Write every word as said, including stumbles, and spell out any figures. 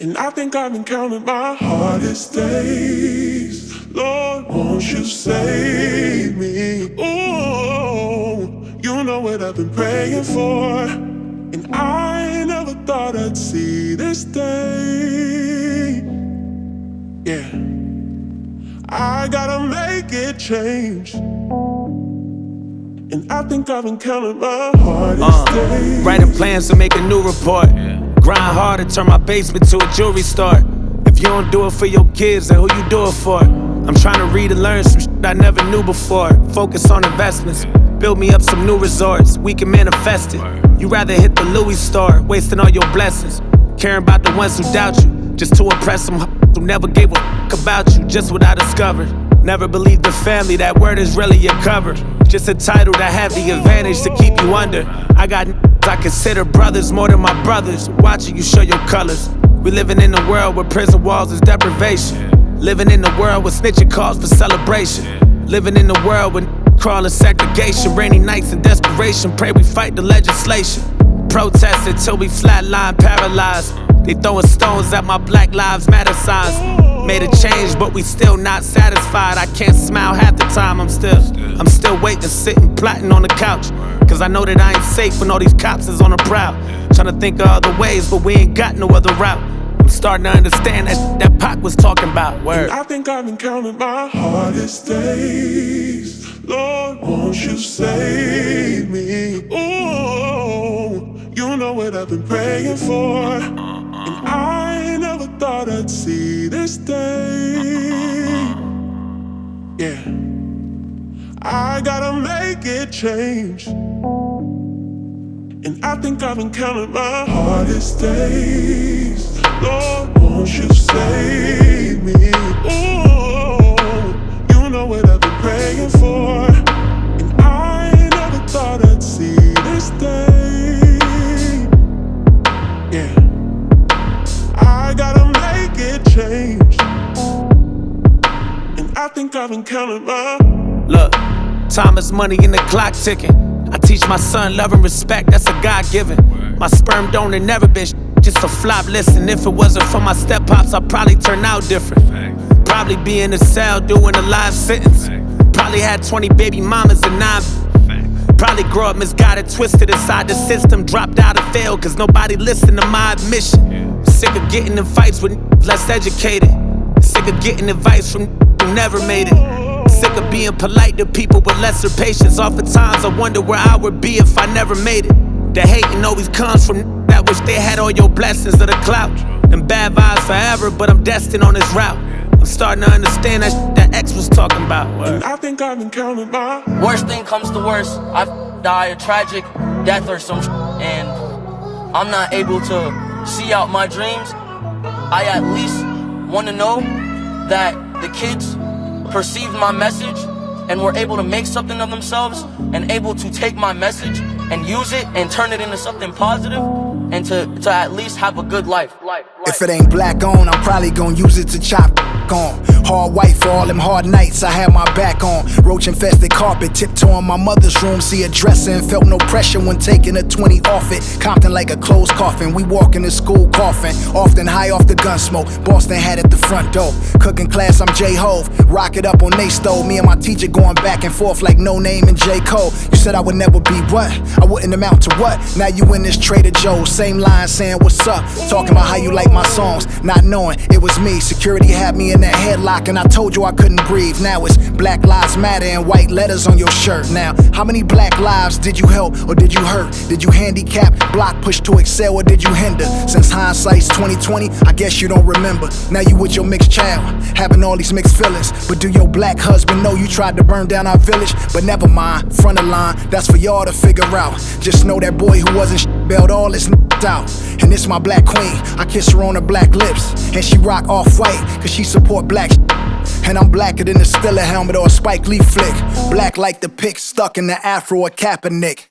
And I think I've been counting my hardest days. Lord, won't you save me? Ooh, you know what I've been praying for. And I never thought I'd see this day. Yeah, I gotta make it change. And I think I've been counting my hardest uh, days. Writing plans to make a new report. Grind hard to turn my basement to a jewelry store. If you don't do it for your kids, then who you do it for? I'm trying to read and learn some shit I never knew before. Focus on investments, build me up some new resorts. We can manifest it. You rather hit the Louis store, wasting all your blessings. Caring about the ones who doubt you, just to impress them who never gave a fuck about you. Just what I discovered. Never believed the family, that word is really your cover. Just a title that have the advantage to keep you under. I got I consider brothers more than my brothers. Watching you show your colors. We living in a world where prison walls is deprivation. Living in a world with snitching calls for celebration. Living in a world with crawling segregation. Rainy nights and desperation. Pray we fight the legislation. Protest until we flatline paralyzed. They throwing stones at my Black Lives Matter signs. Made a change, but we still not satisfied. I can't smile half the time. I'm still, I'm still waiting, sitting, plotting on the couch. Cause I know that I ain't safe when all these cops is on the prowl. Tryna think of other ways, but we ain't got no other route. I'm starting to understand that that Pac was talking about. Word. And I think I've been counting my hardest days. Lord, won't you save me? Ooh, you know what I've been praying for. And I never thought I'd see this day. Yeah, I gotta make it change. And I think I've been counting my hardest days. Lord, won't you save me? Ooh, you know what I've been praying for. And I never thought I'd see this day. Yeah, I gotta make it change. And I think I've been counting my. Look, time is money and the clock ticking. I teach my son love and respect, that's a God-given. My sperm donor never been sh- just a flop. Listen, if it wasn't for my step-pops, I'd probably turn out different. Probably be in a cell doing a live sentence. Probably had twenty baby mamas and nine. Probably grow up misguided, twisted inside the system. Dropped out and failed cause nobody listened to my admission. Sick of getting in fights with less educated. Sick of getting advice from who never made it. Sick of being polite to people with lesser patience. Oftentimes I wonder where I would be if I never made it. The hating always comes from that wish they had all your blessings of the clout. And bad vibes forever, but I'm destined on this route. I'm starting to understand that sh- that X was talking about. And I think I've been counting my. Worst thing comes to worst, I die a tragic death or some sh- and I'm not able to see out my dreams. I at least want to know that the kids perceived my message and were able to make something of themselves and able to take my message and use it and turn it into something positive and to, to at least have a good life. life, life. If it ain't black on, I'm probably gonna use it to chop on. Hard white for all them hard nights I had my back on. Roach infested carpet, tiptoeing my mother's room. See a dresser and felt no pressure when taking a twenty off it. Compton like a closed coffin, we walking to school coughing. Often high off the gun smoke, Boston had at the front door. Cooking class, I'm J-Hove, rock it up on they stove. Me and my teacher going back and forth like No Name and J. Cole. You said I would never be what? I wouldn't amount to what? Now you in this Trader Joe's, same line saying what's up. Talking about how you like my songs, not knowing it was me. Security had me in that headlock and I told you I couldn't breathe. Now it's Black Lives Matter and white letters on your shirt. Now, how many black lives did you help or did you hurt? Did you handicap, block, push to excel, or did you hinder? Since hindsight's twenty twenty, I guess you don't remember. Now you with your mixed child, having all these mixed feelings. But do your black husband know you tried to burn down our village? But never mind, front of line, that's for y'all to figure out. Just know that boy who wasn't sh- bailed all his n- out. And it's my black queen, I kiss her on her black lips. And she rock off-white, cause she support black sh- And I'm blacker than the Stiller helmet or a Spike Lee flick. Black like the pick stuck in the afro of Kaepernick.